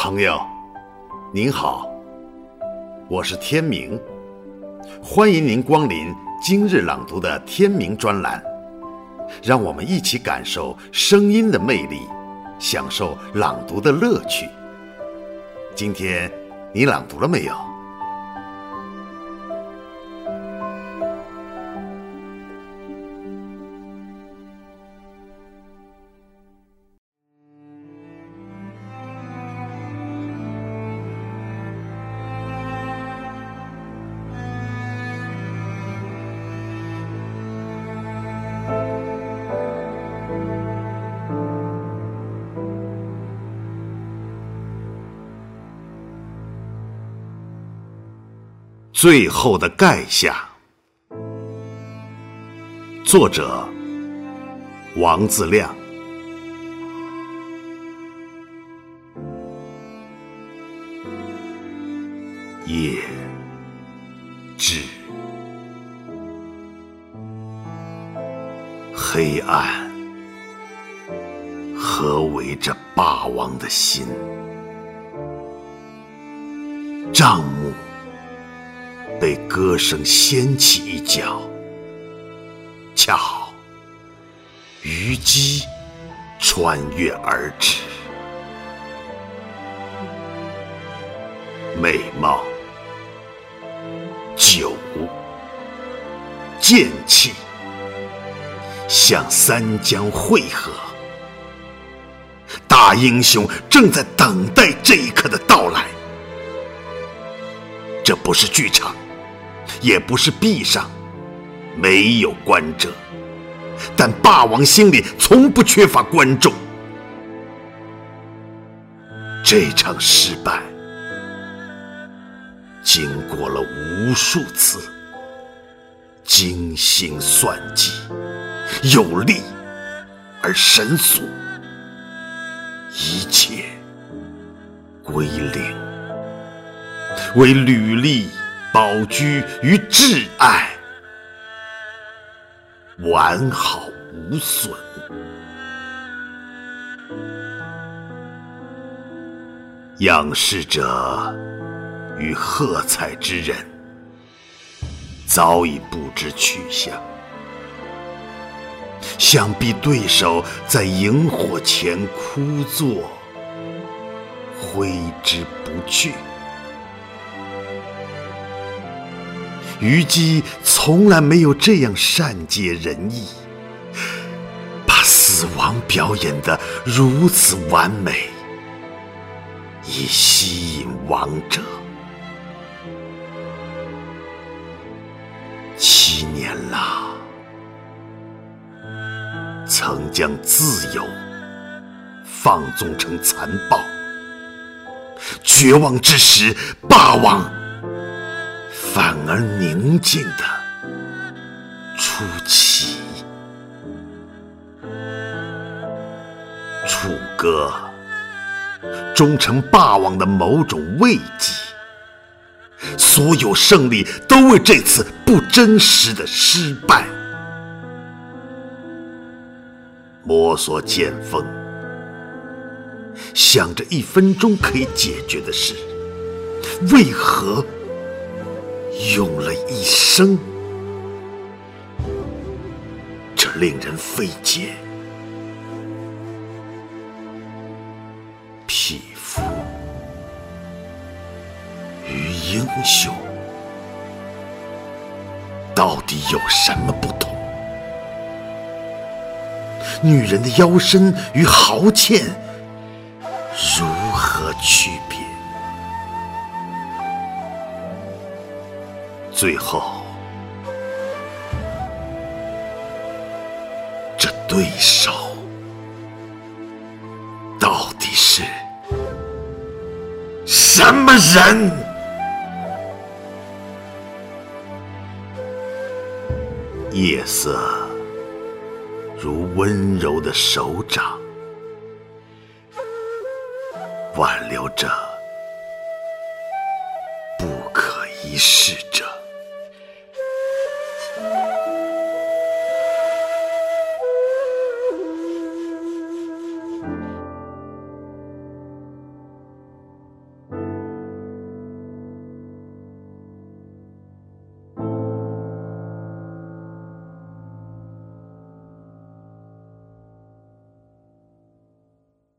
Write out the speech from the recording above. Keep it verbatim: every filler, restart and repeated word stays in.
朋友，您好，我是天明，欢迎您光临今日朗读的天明专栏，让我们一起感受声音的魅力，享受朗读的乐趣。今天你朗读了没有？最后的盖下，作者王自亮。夜至，黑暗合围着霸王的心，帐幕被歌声掀起一角，恰好虞姬穿越而至，美貌、酒、剑气向三江汇合，大英雄正在等待这一刻的到来。这不是剧场，也不是壁上，没有观者，但霸王心里从不缺乏观众。这场失败经过了无数次精心算计，有力而神速，一切归零，为履历、宝驹与挚爱完好无损。仰视者与喝彩之人早已不知去向，想必对手在萤火前枯坐，挥之不去。虞姬从来没有这样善解人意，把死亡表演得如此完美，以吸引王者。七年了，曾将自由放纵成残暴，绝望之时，霸王反而宁静地出奇。楚歌终成霸王的某种慰藉，所有胜利都为这次不真实的失败。摸索剑锋，想着一分钟可以解决的事，为何用了一生？这令人费解。匹夫与英雄到底有什么不同？女人的腰身与豪健如何区别？最后，这对手到底是什么人？夜色如温柔的手掌，挽留着不可一世者。